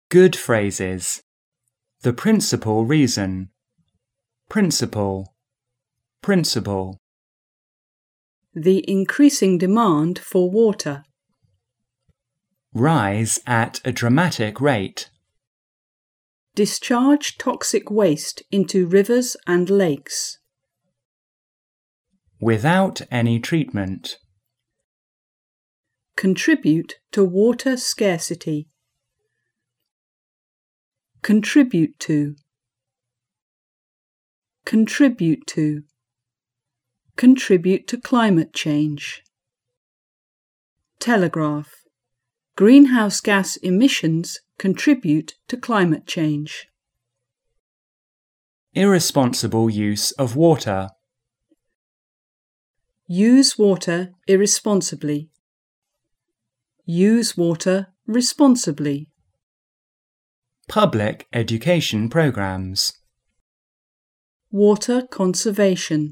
Good phrases. The principal reason. Principle. Principle. The increasing demand for water. Rise at a dramatic rate. Discharge toxic waste into rivers and lakes. Without any treatment. Contribute to water scarcity. Contribute to. Contribute to. Contribute to climate change. Telegraph. Greenhouse gas emissions contribute to climate change. Irresponsible use of water. Use water irresponsibly. Use water responsibly. Public education programs. Water conservation.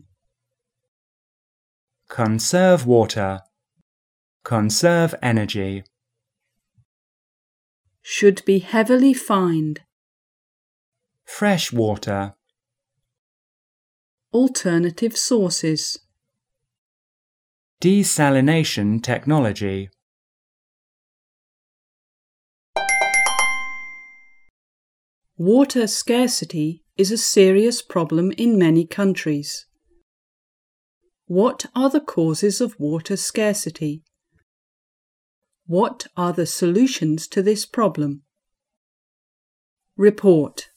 Conserve water. Conserve energy. Should be heavily fined. Fresh water. Alternative sources. Desalination technology. Water scarcity is a serious problem in many countries. What are the causes of water scarcity? What are the solutions to this problem? Report.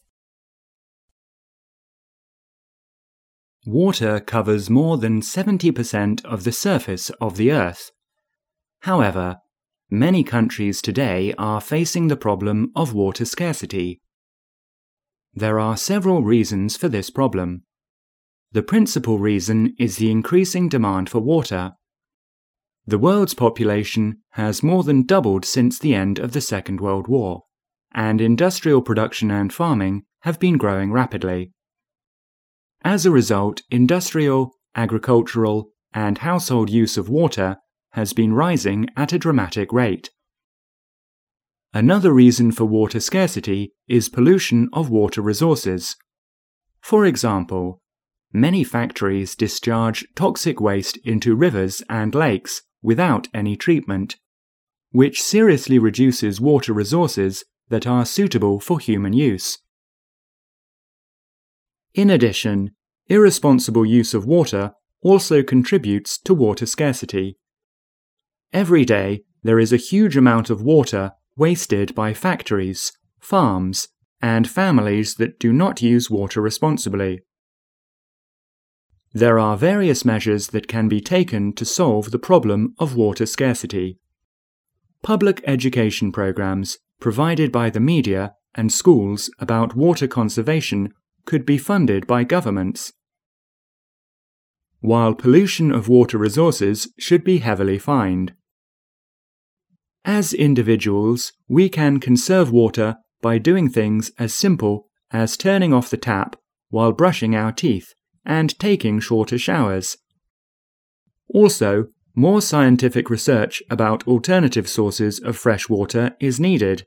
Water covers more than 70% of the surface of the Earth. However, many countries today are facing the problem of water scarcity. There are several reasons for this problem. The principal reason is the increasing demand for water. The world's population has more than doubled since the end of the Second World War, and industrial production and farming have been growing rapidly. As a result, industrial, agricultural, and household use of water has been rising at a dramatic rate. Another reason for water scarcity is pollution of water resources. For example, many factories discharge toxic waste into rivers and lakes without any treatment, which seriously reduces water resources that are suitable for human use. In addition, irresponsible use of water also contributes to water scarcity. Every day, there is a huge amount of water wasted by factories, farms, and families that do not use water responsibly. There are various measures that can be taken to solve the problem of water scarcity. Public education programs provided by the media and schools about water conservation could be funded by governments. While pollution of water resources should be heavily fined. As individuals, we can conserve water by doing things as simple as turning off the tap while brushing our teeth and taking shorter showers. Also, more scientific research about alternative sources of fresh water is needed.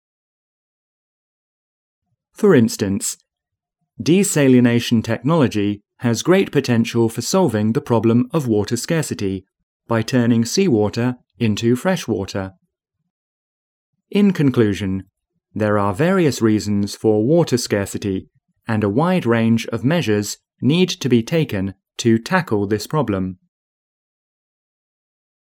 For instance, desalination technology has great potential for solving the problem of water scarcity by turning seawater into fresh water. In conclusion, there are various reasons for water scarcity, and a wide range of measures need to be taken to tackle this problem.